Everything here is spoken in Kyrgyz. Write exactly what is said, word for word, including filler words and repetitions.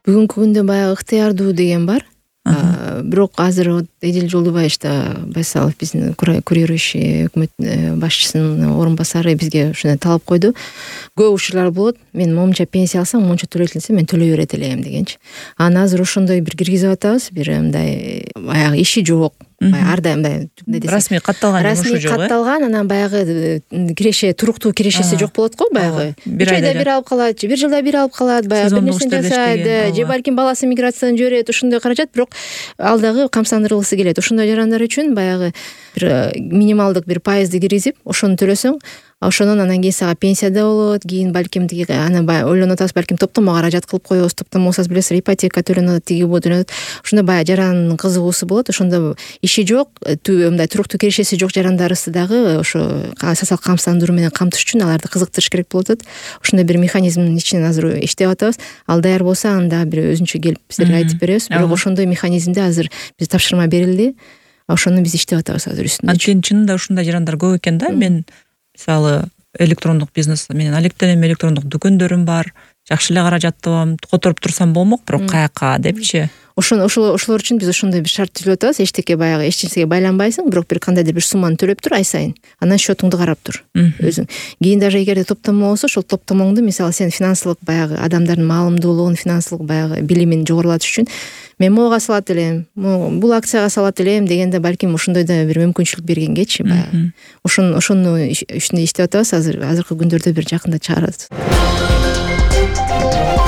Бүгүнкү күндө баягы ыктыярдуу деген бар. Бирок азыр вот Эдил Жолдубаевич да Байсалов биздин курирующий өкмөт башчысынын орун басары бизге ушундай талап койду. Көп учурлар болот. Мен момунча пенсия алсам, момунча төлөйт элсем, мен төлөй берет элем дегенчи. Анан азыр ошондой бир киргизип атабыз, бир мындай баягы иши жок. Ар дайым мындай расмий катталган расмий катталган, анан баягы киреше, туруктуу кирешеси жок болот го, баягы. Бир айда бир алып калат, бир жылда бир алып калат, баягы бир нерсе жасайт, же балким баласы миграциядан жиберет, ошондой каражат, бирок ал дагы камсандыргысы келет. Ошондой жарандар үчүн баягы бир минималдык бир пайызды киргизип, ошону төлөсөң, ошонун анан кийин сага пенсия да болот, кийин балким тиги аны ойлонуп атабыз, балким топтомо каражат кылып коебуз, топтомо болсо билесиз, ипотека төлөнөт, тиги бу төлөнөт. Ошондо баягы жарандын кызыгуусу болот. Ошондо иши жок, мындай туруктуу кирешеси жок жарандарыбызды дагы ошо социалдык камсыздандыруу менен камтыш үчүн аларды кызыктырыш керек болуп атат. Ошондой бир механизмдин ичинен азыр иштеп атабыз. Ал даяр болсо анда бир өзүнчө келип сиздерге айтып беребиз. Бирок ошондой механизмде азыр биз тапшырма берилди. Ошону биз иштеп атабыз азыр үстүндө. Анткени чынында ушундай жарандар көп экен да. Мен мисалы электрондук бизнес менен алектенем, электрондук дүкөндөрүм бар. Жакшы эле каражат табам, которуп турсам болмок, бирок каяка депчи. Ошону ошолор үчүн биз ошондой бир шарт түзүп атабыз. Эчтеке баягы эч нерсеге байланбайсың, бирок бир кандайдыр бир сумманы төлөп тур ай сайын. Анан счетуңду карап тур өзүң. Кийин даже эгерде топтомо болсо, ошол топтомоңду мисалы сен финансылык баягы адамдардын маалымдуулугун, финансылык баягы билимин жогорулатыш үчүн мен могуга салат элем, бул акцияга салат элем дегенде балким ошондой да бир мүмкүнчүлүк бергенгечи баягы. Ошону ошону үстүндө иштеп атабыз. Азыр азыркы күндөрдө бир жакында чыгарабыз.